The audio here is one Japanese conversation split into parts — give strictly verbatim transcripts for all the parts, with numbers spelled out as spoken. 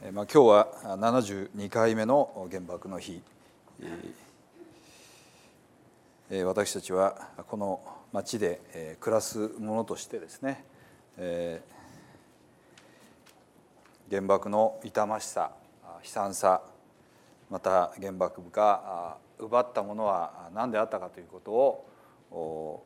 まあ、今日はななじゅうにかいめの原爆の日、私たちはこの町で暮らす者としてですね、原爆の痛ましさ、悲惨さ、また原爆が奪ったものは何であったかということを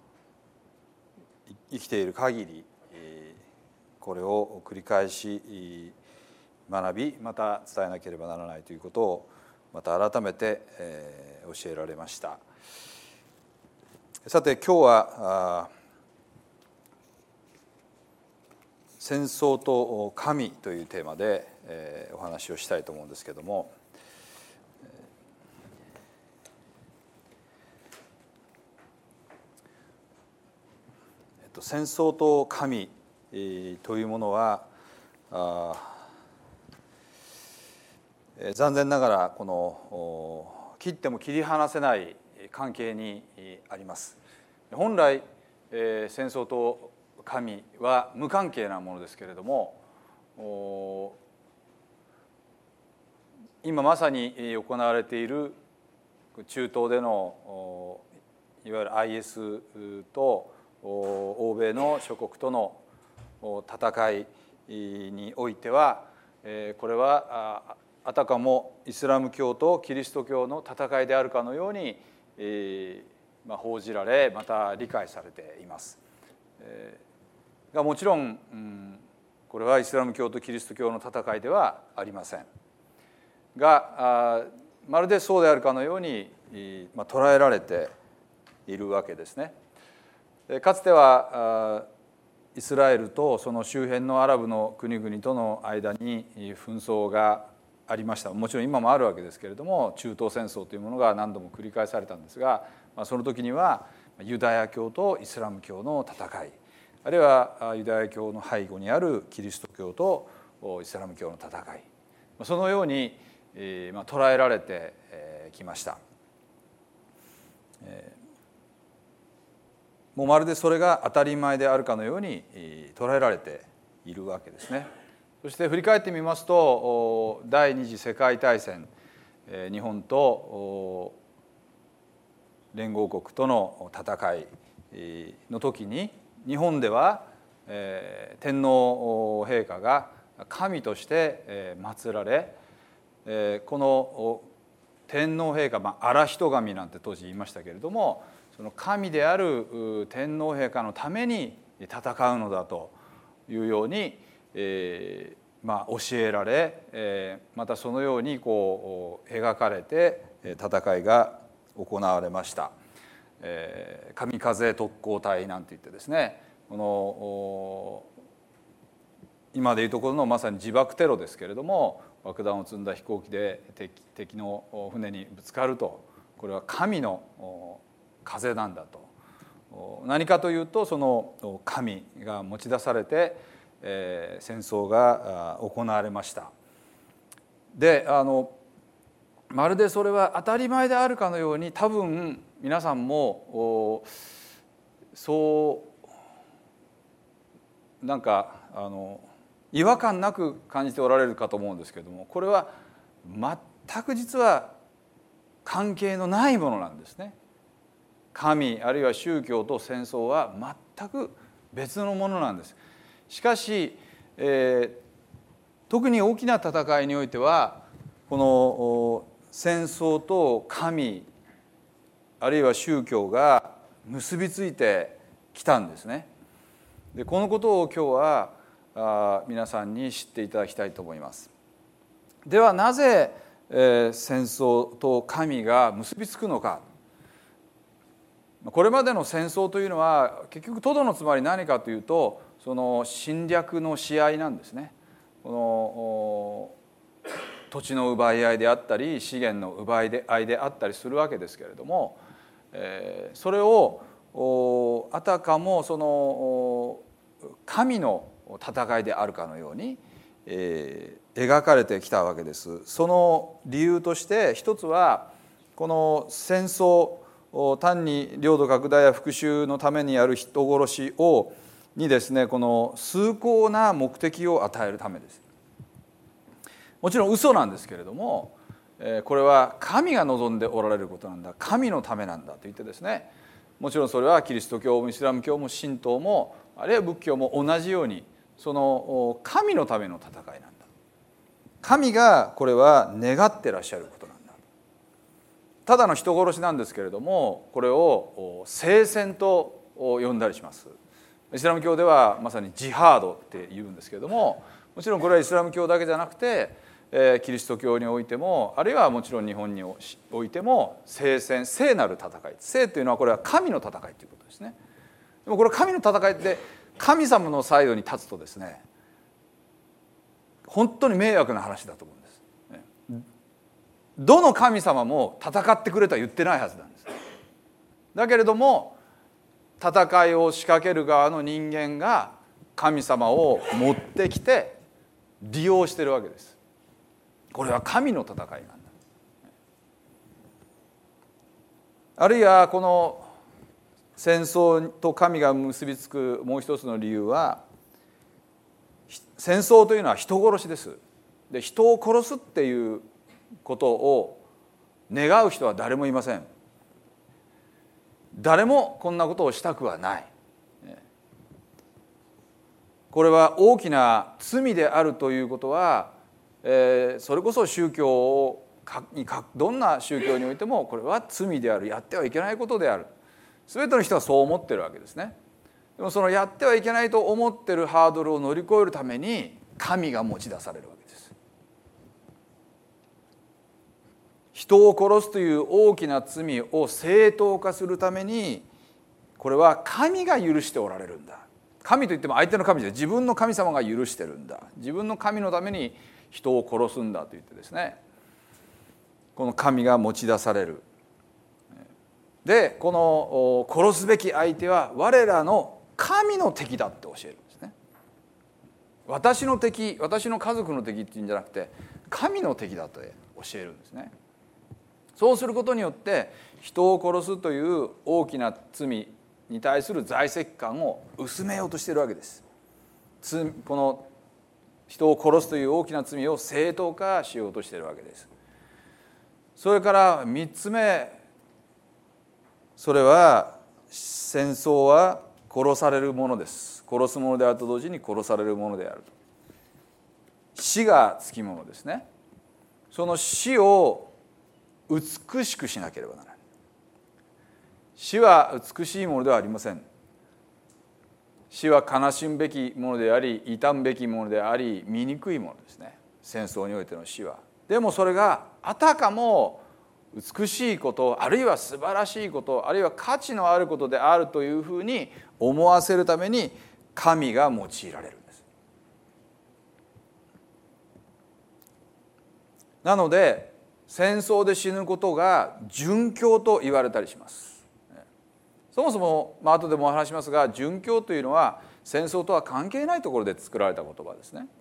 生きている限りこれを繰り返し学び、また伝えなければならないということをまた改めて教えられました。さて今日は戦争と神というテーマでお話をしたいと思うんですけれども、戦争と神というものは残念ながらこの切っても切り離せない関係にあります。本来戦争と神は無関係なものですけれども、今まさに行われている中東でのいわゆる アイエス と欧米の諸国との戦いにおいては、これはあたかもイスラム教とキリスト教の戦いであるかのように報じられ、また理解されています。がもちろんこれはイスラム教とキリスト教の戦いではありませんが、まるでそうであるかのように捉えられているわけですね。かつてはイスラエルとその周辺のアラブの国々との間に紛争がありました。もちろん今もあるわけですけれども、中東戦争というものが何度も繰り返されたんですが、その時にはユダヤ教とイスラム教の戦い、あるいはユダヤ教の背後にあるキリスト教とイスラム教の戦い、そのように捉えられてきました。もうまるでそれが当たり前であるかのように捉えられているわけですね。そして振り返ってみますと、第二次世界大戦、日本と連合国との戦いの時に、日本では天皇陛下が神として祀られ、この天皇陛下、まあ、荒人神なんて当時言いましたけれども、その神である天皇陛下のために戦うのだというように、えーまあ、教えられ、えー、またそのようにこう描かれて戦いが行われました。えー、神風特攻隊なんて言ってですね、この今でいうところのまさに自爆テロですけれども、爆弾を積んだ飛行機で 敵, 敵の船にぶつかると、これは神の風なんだと。何かというと、その神が持ち出されて、えー、戦争が行われました。で、あのまるでそれは当たり前であるかのように、多分皆さんもそうなんかあの違和感なく感じておられるかと思うんですけれども、これは全く実は関係のないものなんですね。神あるいは宗教と戦争は全く別のものなんです。しかし、えー、特に大きな戦いにおいては、この戦争と神あるいは宗教が結びついてきたんですね。で、このことを今日はあ皆さんに知っていただきたいと思います。ではなぜ、えー、戦争と神が結びつくのか。これまでの戦争というのは結局とどのつまり何かというと、その侵略の試合なんですね。この土地の奪い合いであったり、資源の奪い合いであったりするわけですけれども、えー、それをあたかもその神の戦いであるかのように、えー、描かれてきたわけです。その理由として一つは、この戦争、単に領土拡大や復讐のためにやる人殺しをにですね、この崇高な目的を与えるためです。 もちろん嘘なんですけれども、これは神が望んでおられることなんだ、神のためなんだと言ってですね、もちろんそれはキリスト教もイスラム教も神道もあるいは仏教も同じように、その神のための戦いなんだ、神がこれは願ってらっしゃることなんだ。ただの人殺しなんですけれども、これを聖戦と呼んだりします。イスラム教ではまさにジハードって言うんですけれども、もちろんこれはイスラム教だけじゃなくて、えー、キリスト教においても、あるいはもちろん日本においても聖戦、聖なる戦い、聖というのはこれは神の戦いということですね。でもこれ神の戦いって神様のサイドに立つとですね、本当に迷惑な話だと思うんです。どの神様も戦ってくれとは言ってないはずなんです。だけれども戦いを仕掛ける側の人間が神様を持ってきて利用しているわけです。これは神の戦いなんだ。あるいはこの戦争と神が結びつくもう一つの理由は、戦争というのは人殺しです。で、人を殺すっていうことを願う人は誰もいません。誰もこんなことをしたくはない。これは大きな罪であるということは、えー、それこそ宗教をどんな宗教においてもこれは罪である、やってはいけないことである。全ての人はそう思ってるわけですね。でもそのやってはいけないと思ってるハードルを乗り越えるために神が持ち出されるわけです。人を殺すという大きな罪を正当化するために、これは神が許しておられるんだ。神といっても相手の神じゃない、自分の神様が許してるんだ、自分の神のために人を殺すんだと言ってですね、この神が持ち出される。で、この殺すべき相手は我らの神の敵だって教えるんですね。私の敵、私の家族の敵っていうんじゃなくて神の敵だと教えるんですね。そうすることによって人を殺すという大きな罪に対する在籍感を薄めようとしているわけです。この人を殺すという大きな罪を正当化しようとしているわけです。それからみっつめ、それは戦争は殺されるものです。殺すものであると同時に殺されるものである。死がつきものですね。その死を美しくしなければならない。死は美しいものではありません。死は悲しむべきものであり、悼むべきものであり、醜いものですね。戦争においての死は。でもそれがあたかも美しいこと、あるいは素晴らしいこと、あるいは価値のあることであるというふうに思わせるために神が用いられるんです。なので戦争で死ぬことが殉教と言われたりします。そもそも、まあ後でもお話しますが、殉教というのは戦争とは関係ないところで作られた言葉ですね。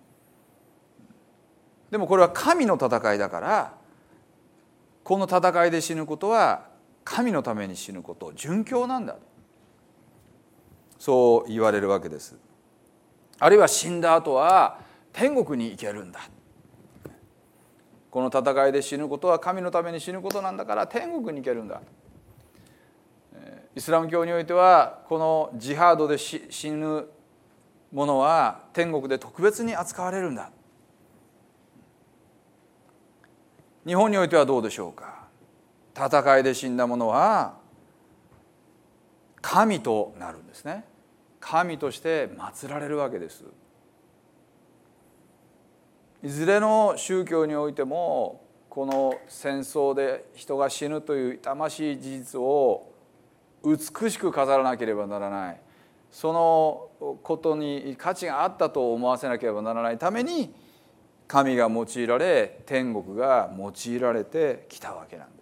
でもこれは神の戦いだから、この戦いで死ぬことは神のために死ぬこと、殉教なんだ、そう言われるわけです。あるいは死んだ後は天国に行けるんだ、この戦いで死ぬことは神のために死ぬことなんだから天国に行けるんだ。イスラム教においてはこのジハードで死ぬ者は天国で特別に扱われるんだ。日本においてはどうでしょうか。戦いで死んだ者は神となるんですね。神として祀られるわけです。いずれの宗教においてもこの戦争で人が死ぬという痛ましい事実を美しく飾らなければならない、そのことに価値があったと思わせなければならないために神が用いられ、天国が用いられてきたわけなんです。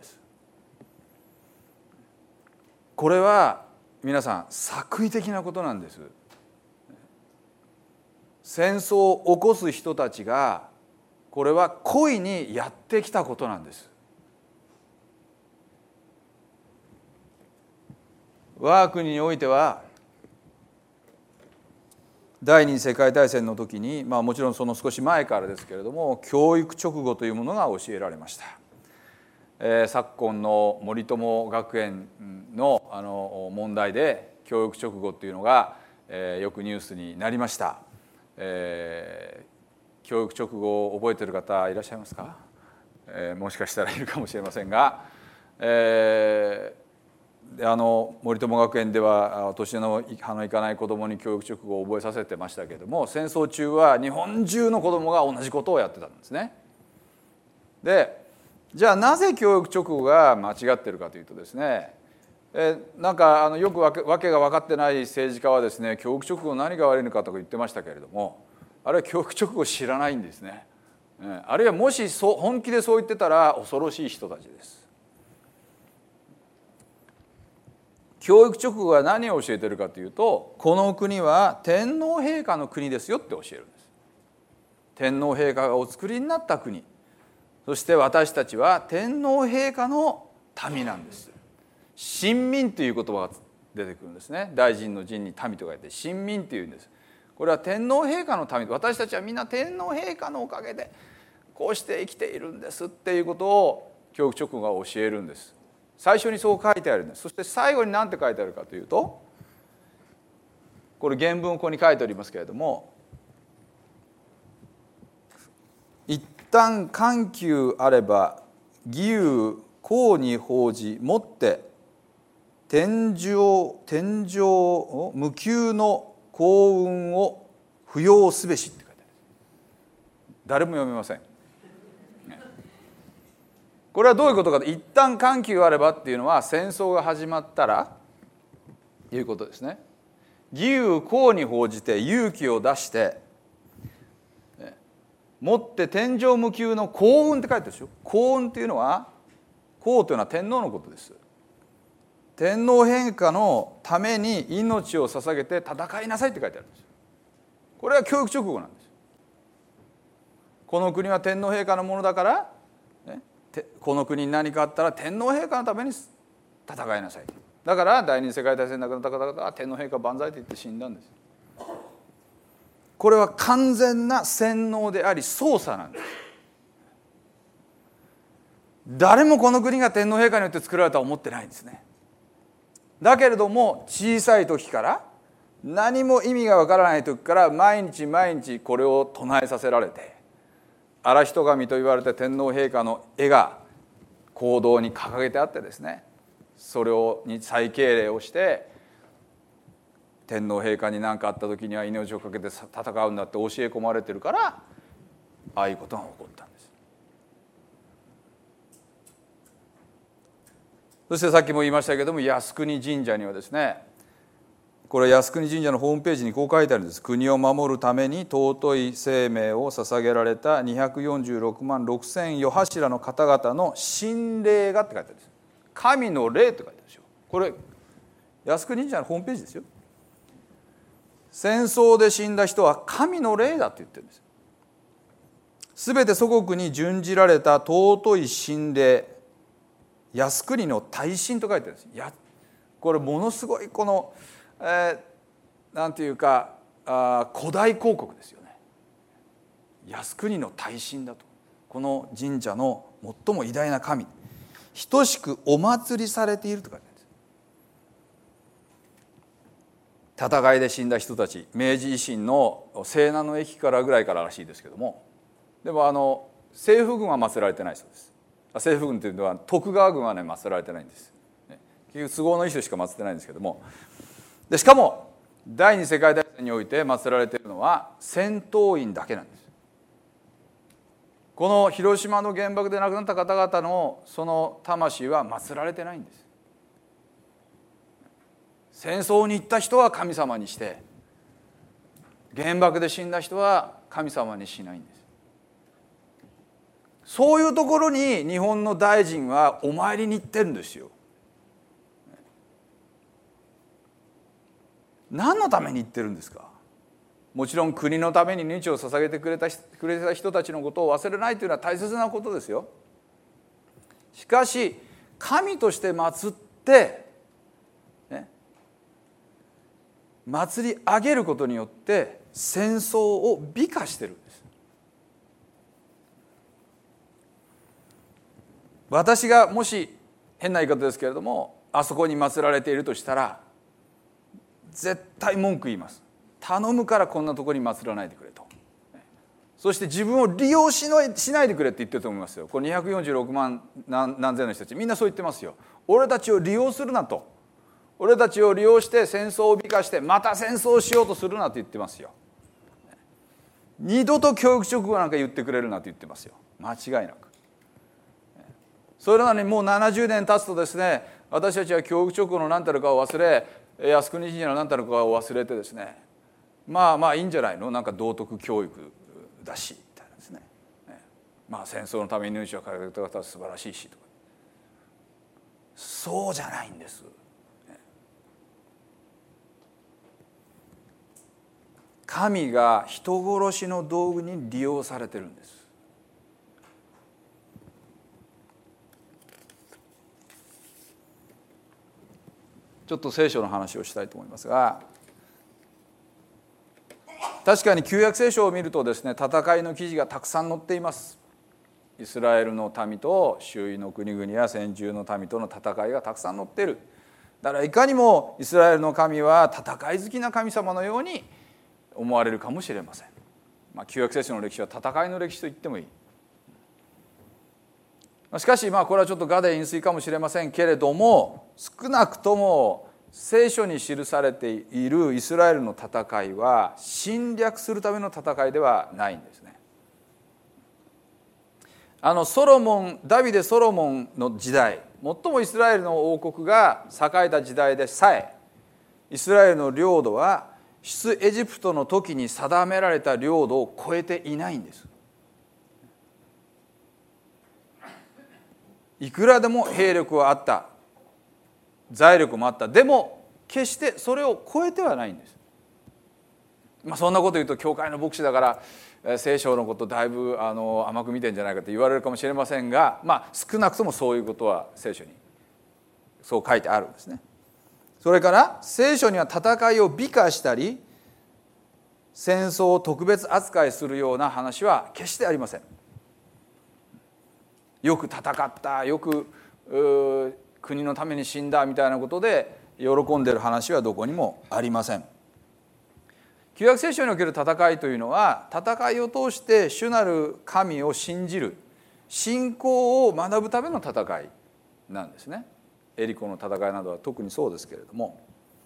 これは皆さん作為的なことなんです。戦争を起こす人たちがこれは故意にやってきたことなんです。我が国においては第二次世界大戦の時に、まあ、もちろんその少し前からですけれども、教育勅語というものが教えられました。えー、昨今の森友学園のあの問題で教育勅語というのが、えー、よくニュースになりました。えー、教育勅語を覚えている方いらっしゃいますか？えー、もしかしたらいるかもしれませんが、えーあの森友学園では年の歯のいかない子どもに教育勅語を覚えさせてましたけれども、戦争中は日本中の子どもが同じことをやってたんですね。でじゃあなぜ教育勅語が間違っているかというとですね、えなんかあのよくわけわけが分かってない政治家はですね、教育勅語何が悪いのかとか言ってましたけれども、あれは教育勅語を知らないんですね。あるいはもしそう本気でそう言ってたら恐ろしい人たちです。教育勅語は何を教えているかというと、この国は天皇陛下の国ですよって教えるんです。天皇陛下がお作りになった国、そして私たちは天皇陛下の民なんです。臣民という言葉が出てくるんですね。大臣の臣に民と書いて臣民というんです。これは天皇陛下の民、私たちはみんな天皇陛下のおかげでこうして生きているんですっていうことを教育勅語が教えるんです。最初にそう書いてあるんです。そして最後に何て書いてあるかというと、これ原文をここに書いておりますけれども、一旦緩急あれば義勇公に報じもって天上天上無給の幸運を扶養すべしって書いてある。誰も読めません。これはどういうことかと、一旦緩急あればっていうのは戦争が始まったらいうことですね。義勇公に報じて勇気を出してもって天上無給の幸運って書いてあるでしょ。幸運っていうのは、公というのは天皇のことです。天皇陛下のために命を捧げて戦いなさいって書いてあるんです。これは教育勅語なんです。この国は天皇陛下のものだから、ね、この国に何かあったら天皇陛下のために戦いなさい。だから第二次世界大戦で亡くなった方々は天皇陛下万歳と言って死んだんです。これは完全な洗脳であり操作なんです。誰もこの国が天皇陛下によって作られたとは思ってないんですね。だけれども小さい時から何も意味がわからない時から毎日毎日これを唱えさせられて、荒人神と言われて天皇陛下の絵が講堂に掲げてあってですね、それをに再敬礼をして天皇陛下に何かあった時には命を懸けて戦うんだって教え込まれてるから、ああいうことが起こったんです。そしてさっきも言いましたけれども、靖国神社にはですね、これ靖国神社のホームページにこう書いてあるんです。国を守るために尊い生命を捧げられたにひゃくよんじゅうろくまんろくせん夜柱の方々の神霊がって書いてあるんです。神の霊って書いてあるでしょ。これ靖国神社のホームページですよ。戦争で死んだ人は神の霊だって言ってるんです。すべて祖国に殉じられた尊い神霊、靖国の大神と書いてあるんです。やこれものすごいこの、えー、なんていうかあ古代広告ですよね。靖国の大神だと、この神社の最も偉大な神、等しくお祭りされていると書いてあるんです。戦いで死んだ人たち、明治維新の西南の駅からぐらいかららしいですけども、でもあの政府軍は祀られてないそうです。政府軍というのは徳川軍はね祀られてないんです。結局都合のいい人しか祀ってないんですけども、でしかも第二次世界大戦において祀られているのは戦闘員だけなんです。この広島の原爆で亡くなった方々のその魂は祀られてないんです。戦争に行った人は神様にして、原爆で死んだ人は神様にしないんです。そういうところに日本の大臣はお参りに行ってるんですよ。何のために行ってるんですか。もちろん国のために命を捧げてくれたくれた人たちのことを忘れないというのは大切なことですよ。しかし神として祀って、ね、祀り上げることによって戦争を美化してるんです。私がもし変な言い方ですけれども、あそこに祀られているとしたら絶対文句言います。頼むからこんなところに祀らないでくれと。そして自分を利用しないでくれって言ってると思いますよ。これにひゃくよんじゅうろくまん何千の人たちみんなそう言ってますよ。俺たちを利用するなと。俺たちを利用して戦争を美化してまた戦争をしようとするなと言ってますよ。二度と教育直後なんか言ってくれるなと言ってますよ。間違いなく。それなのにもうななじゅうねん経つとですね、私たちは教育直後の何たるかを忘れ、靖国神社の何たるかを忘れてですね、まあまあいいんじゃないの、なんか道徳教育だしみたいなですね、まあ戦争のために命を懸けた方は素晴らしいしとか、そうじゃないんです。神が人殺しの道具に利用されてるんです。ちょっと聖書の話をしたいと思いますが、確かに旧約聖書を見るとですね、戦いの記事がたくさん載っています。イスラエルの民と周囲の国々や先住の民との戦いがたくさん載っている。だからいかにもイスラエルの神は戦い好きな神様のように思われるかもしれません。まあ、旧約聖書の歴史は戦いの歴史と言ってもいい。しかしまあこれはちょっと我で飲水かもしれませんけれども、少なくとも聖書に記されているイスラエルの戦いは侵略するための戦いではないんですね。あのソロモンダビデ・ソロモンの時代、最もイスラエルの王国が栄えた時代でさえ、イスラエルの領土は出エジプトの時に定められた領土を超えていないんです。いくらでも兵力はあった、財力もあった、でも決してそれを超えてはないんです。まあ、そんなこと言うと教会の牧師だから聖書のことだいぶあの甘く見てんじゃないかと言われるかもしれませんが、まあ、少なくともそういうことは聖書にそう書いてあるんですね。それから聖書には戦いを美化したり戦争を特別扱いするような話は決してありません。よく戦った、よく国のために死んだみたいなことで喜んでいる話はどこにもありません。旧約聖書における戦いというのは、戦いを通して主なる神を信じる信仰を学ぶための戦いなんですね。エリコの戦いなどは特にそうですけれども、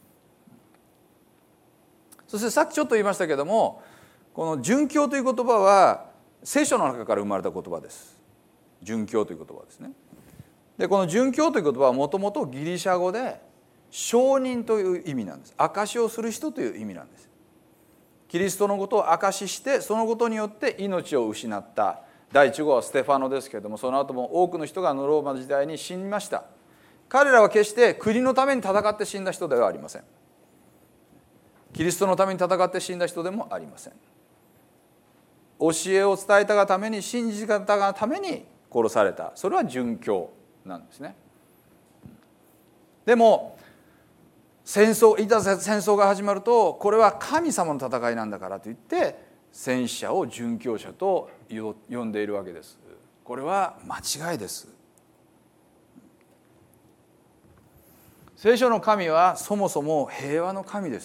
そしてさっきちょっと言いましたけれども、この殉教という言葉は聖書の中から生まれた言葉です。殉教という言葉ですね。でこの殉教という言葉はもともとギリシャ語で証人という意味なんです。証しをする人という意味なんです。キリストのことを証しして、そのことによって命を失った第一号はステファノですけれども、その後も多くの人がローマの時代に死にました。彼らは決して国のために戦って死んだ人ではありません。キリストのために戦って死んだ人でもありません。教えを伝えたがために、信じたがために殺された、それは殉教なんですね。でも戦争いざ戦争が始まると、これは神様の戦いなんだからといって戦死者を殉教者と呼んでいるわけです。これは間違いです。聖書の神はそもそも平和の神です。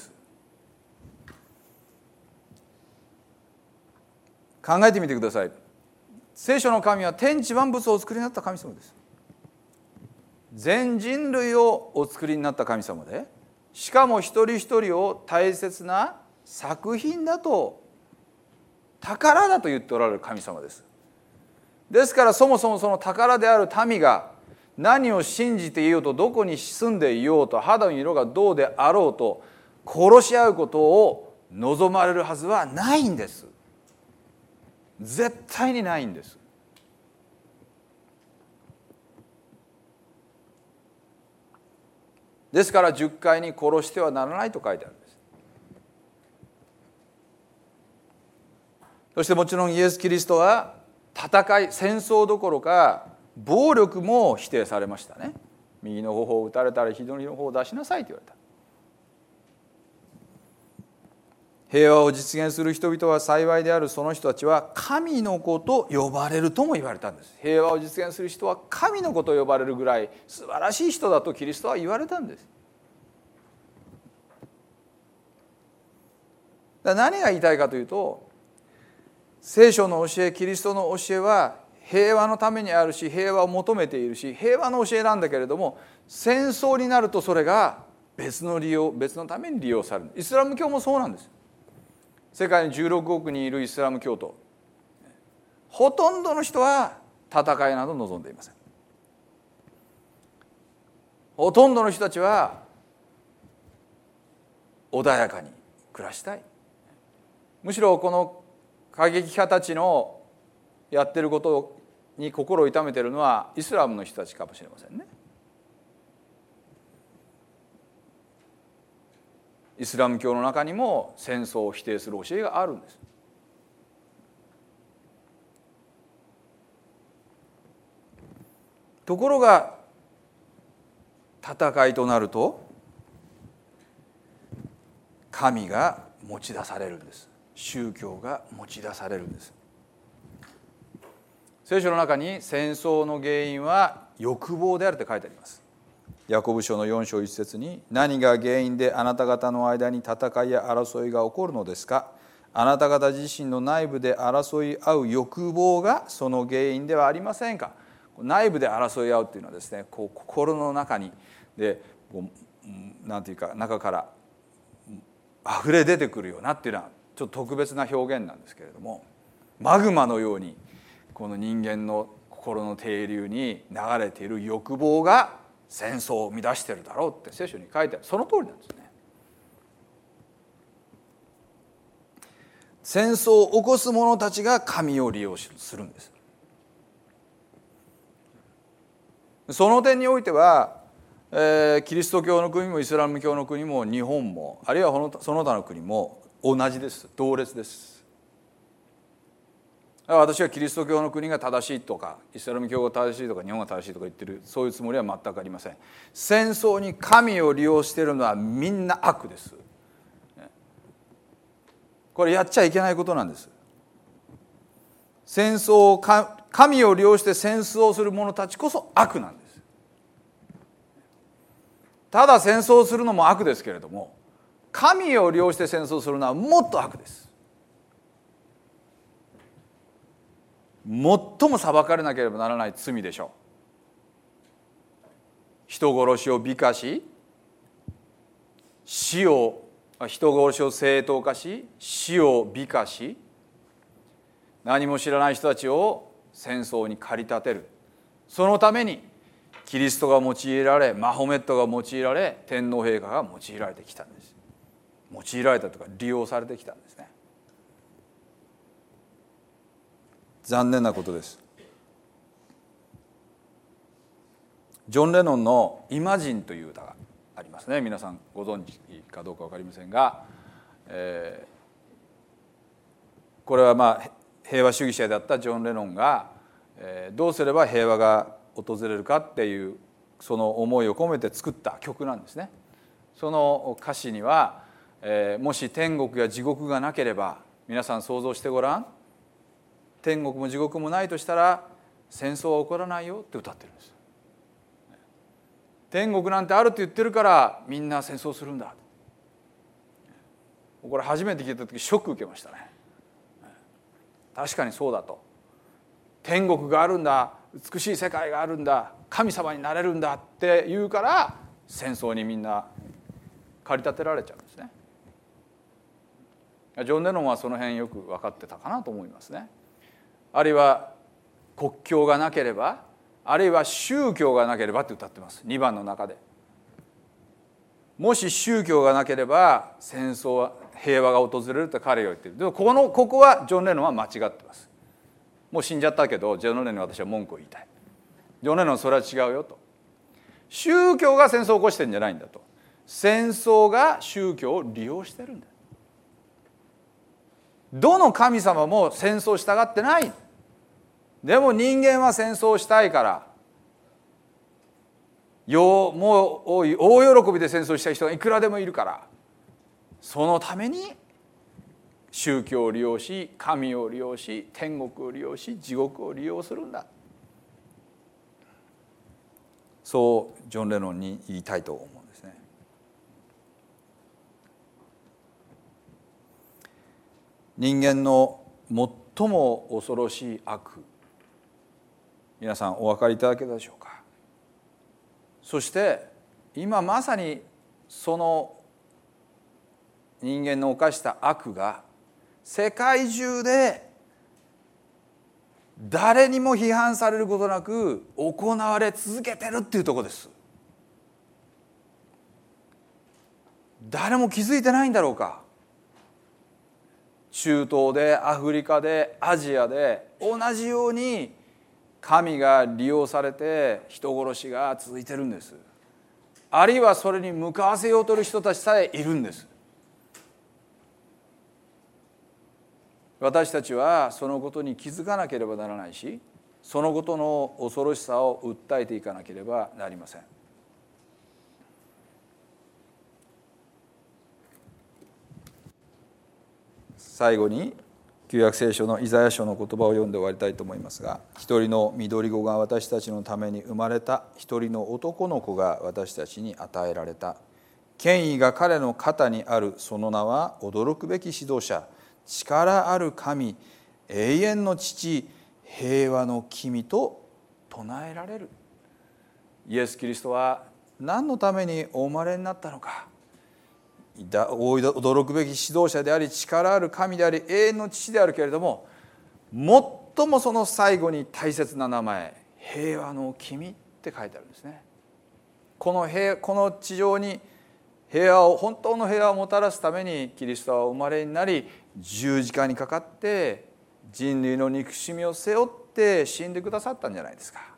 考えてみてください。聖書の神は天地万物をお作りになった神様です。全人類をお作りになった神様で、しかも一人一人を大切な作品だと、宝だと言っておられる神様です。ですからそもそもその宝である民が何を信じていようと、どこに住んでいようと、肌の色がどうであろうと殺し合うことを望まれるはずはないんです。絶対にないんです。ですからじゅっかいに殺してはならないと書いてあるんです。そしてもちろんイエス・キリストは戦い、戦争どころか暴力も否定されましたね。右の頬を打たれたら左の頬を出しなさいと言われた。 平和を実現する人々は幸いである。その人たちは神の子と呼ばれるとも言われたんです。平和を実現する人は神の子と呼ばれるぐらい素晴らしい人だとキリストは言われたんです。だから何が言いたいかというと、聖書の教え、キリストの教えは平和のためにあるし、平和を求めているし、平和の教えなんだけれども、戦争になるとそれが別の利用、別のために利用される。イスラム教もそうなんです。世界にじゅうろくおくにいるイスラム教徒、ほとんどの人は戦いなど望んでいません。ほとんどの人たちは穏やかに暮らしたい。むしろこの過激派たちのやってることに心を痛めているのはイスラムの人たちかもしれませんね。イスラム教の中にも戦争を否定する教えがあるんです。ところが戦いとなると神が持ち出されるんです。宗教が持ち出されるんです。聖書の中に戦争の原因は欲望であると書いてあります。ヤコブ書のよん章いち節に、何が原因であなた方の間に戦いや争いが起こるのですか。あなた方自身の内部で争い合う欲望がその原因ではありませんか。内部で争い合うっていうのはですね、こう心の中にでこうなんていうか中から溢れ出てくるようなっていうのはちょっと特別な表現なんですけれども、マグマのようにこの人間の心の底流に流れている欲望が戦争を生み出しているだろうって聖書に書いてある。その通りなんですね。戦争を起こす者たちが神を利用するんです。その点においては、えー、キリスト教の国もイスラム教の国も日本もあるいはその他の国も同じです。同列です。私はキリスト教の国が正しいとかイスラム教が正しいとか日本が正しいとか言ってる、そういうつもりは全くありません。戦争に神を利用しているのはみんな悪です。これやっちゃいけないことなんです。戦争を神を利用して戦争をする者たちこそ悪なんです。ただ戦争をするのも悪ですけれども、神を利用して戦争するのはもっと悪です。最も裁かれなければならない罪でしょう。人殺しを美化し、死を人殺しを正当化し、死を美化し、何も知らない人たちを戦争に駆り立てる。そのためにキリストが用いられ、マホメットが用いられ、天皇陛下が用いられてきたんです。用いられたとか利用されてきたんですね。残念なことです。ジョン・レノンの「イマジン」という歌がありますね。皆さんご存知かどうか分かりませんが、えー、これはまあ平和主義者であったジョン・レノンが、えー、どうすれば平和が訪れるかっていうその思いを込めて作った曲なんですね。その歌詞には、えー、もし天国や地獄がなければ、皆さん想像してごらん、天国も地獄もないとしたら戦争は起こらないよって歌ってるんです。天国なんてあるって言ってるからみんな戦争するんだ。これ初めて聞いた時ショック受けましたね。確かにそうだと。天国があるんだ、美しい世界があるんだ、神様になれるんだって言うから戦争にみんな駆り立てられちゃうんですね。ジョン・レノンはその辺よく分かってたかなと思いますね。あるいは国境がなければ、あるいは宗教がなければって歌ってます。にばんの中でもし宗教がなければ戦争は平和が訪れるって彼が言ってる。でもここのここはジョン・レノンは間違ってます。もう死んじゃったけどジョン・レノンに私は文句を言いたい。ジョン・レノンそれは違うよと。宗教が戦争を起こしてるんじゃないんだと。戦争が宗教を利用してるんだ。どの神様も戦争したがってない。でも人間は戦争したいから、よもう大喜びで戦争したい人がいくらでもいるから、そのために宗教を利用し、神を利用し、天国を利用し、地獄を利用するんだ。そうジョン・レノンに言いたいと思うんですね。人間の最も恐ろしい悪、皆さんお分かりいただけたでしょうか。そして今まさにその人間の犯した悪が世界中で誰にも批判されることなく行われ続けてるっていうところです。誰も気づいてないんだろうか。中東でアフリカでアジアで同じように神が利用されて人殺しが続いてるんです。あるいはそれに向かわせようとする人たちさえいるんです。私たちはそのことに気づかなければならないし、そのことの恐ろしさを訴えていかなければなりません。最後に旧約聖書のイザヤ書の言葉を読んで終わりたいと思いますが、一人の緑子が私たちのために生まれた、一人の男の子が私たちに与えられた。権威が彼の肩にある。その名は驚くべき指導者、力ある神、永遠の父、平和の君と唱えられる。イエス・キリストは何のためにお生まれになったのか。驚くべき指導者であり、力ある神であり、永遠の父であるけれども、最もその最後に大切な名前、平和の君って書いてあるんですね。この平この地上に平和を、本当の平和をもたらすためにキリストはお生まれになり、十字架にかかって人類の憎しみを背負って死んでくださったんじゃないですか。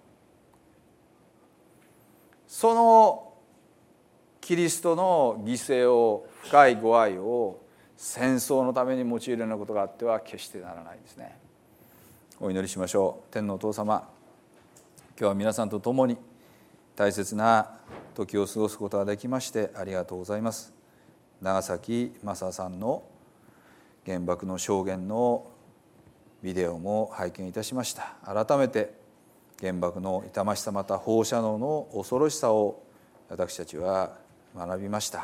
そのキリストの犠牲を、深いご愛を戦争のために用いるようなことがあっては決してならないですね。お祈りしましょう。天のお父様、今日は皆さんと共に大切な時を過ごすことができましてありがとうございます。長崎正さんの原爆の証言のビデオも拝見いたしました。改めて原爆の痛ましさ、また放射能の恐ろしさを私たちは学びました。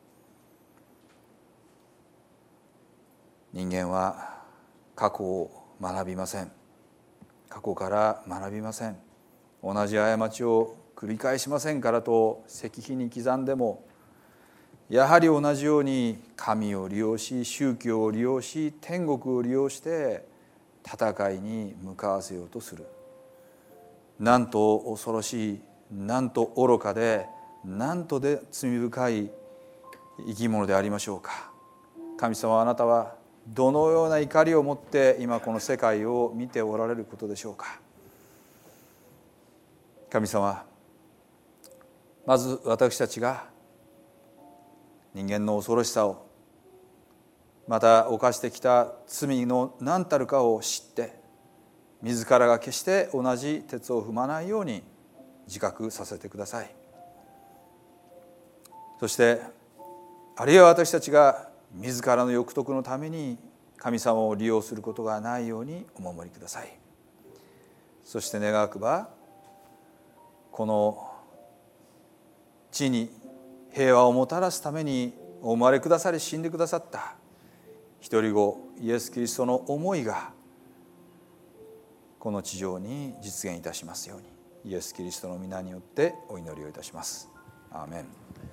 人間は過去を学びません。過去から学びません。同じ過ちを繰り返しませんからと石碑に刻んでも、やはり同じように神を利用し、宗教を利用し、天国を利用して戦いに向かわせようとする。なんと恐ろしい、なんと愚かで、なんとで罪深い生き物でありましょうか。神様、あなたはどのような怒りを持って今この世界を見ておられることでしょうか。神様、まず私たちが人間の恐ろしさを、また犯してきた罪の何たるかを知って、自らが決して同じ轍を踏まないように自覚させてください。そしてあるいは私たちが自らの欲得のために神様を利用することがないようにお守りください。そして願わくば、この地に平和をもたらすためにお生まれくださり死んでくださった一人子イエス・キリストの思いがこの地上に実現いたしますように、イエス・キリストの皆によってお祈りをいたします。アーメン。